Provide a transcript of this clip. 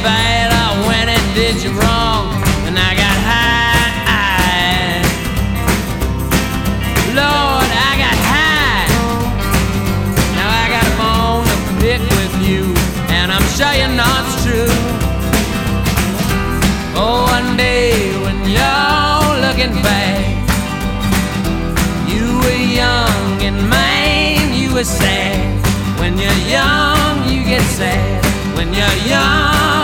bad when it did you wrong, and I got high. Lord, I got high. Now I got a bone to pick with you, and I'm sure you know it's true. Oh, one day when you're looking back, you were young and man, you were sad. When you're young, you get sad. When you're young